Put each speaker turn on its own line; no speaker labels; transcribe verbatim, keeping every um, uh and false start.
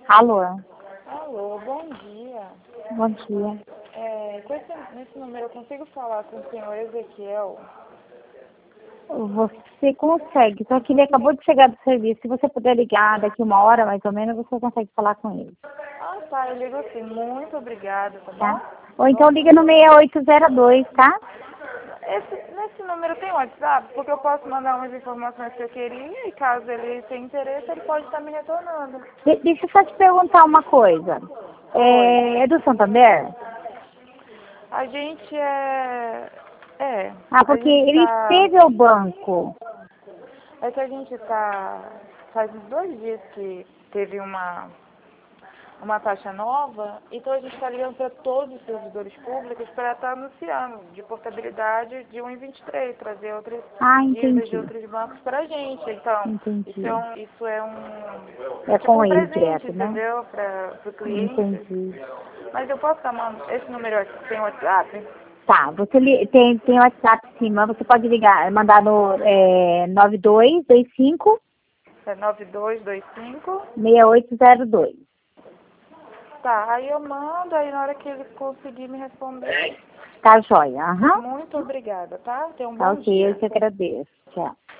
Alô,
Alô, bom dia.
bom dia.
É, com esse, nesse número eu consigo falar com o senhor Ezequiel?
Você consegue, só que ele acabou de chegar do serviço. Se você puder ligar daqui uma hora, mais ou menos, você consegue falar com ele,
Ah, tá, eu ligo sim. Muito obrigada, tá bom?
tá? Ou então liga no seis oito zero dois, tá?
Esse, nesse número tem WhatsApp? Porque eu posso mandar umas informações que eu queria e caso ele tenha interesse, ele pode estar me retornando.
De- deixa eu só te perguntar uma coisa.
Oi.
É, é do Santander?
A gente é... É,
Ah,
a
porque
gente
ele
tá...
esteve ao banco.
É que a gente tá... Faz uns dois dias que teve uma... uma taxa nova, então a gente está ligando para todos os servidores públicos para estar anunciando de portabilidade de um e vinte e três, trazer outras
Ah,
dívidas de
entendi.
outros bancos para a gente. Então, isso é
Entendi.
um, isso é um
É
tipo
com
um
ele
presente,
direto, né?
entendeu? Para o cliente.
Entendi.
Mas eu posso chamar esse número aqui, tem WhatsApp?
Tá, você li- tem, tem o WhatsApp em cima, você pode ligar, mandar no é, nove dois dois cinco,
É nove dois dois cinco.
seis oito zero dois.
Tá, aí eu mando, aí na hora que ele conseguir me responder.
Tá joia, aham.
Muito obrigada, tá? Tenha um
Tá
bom
ok, eu
dia.
te agradeço. Tchau.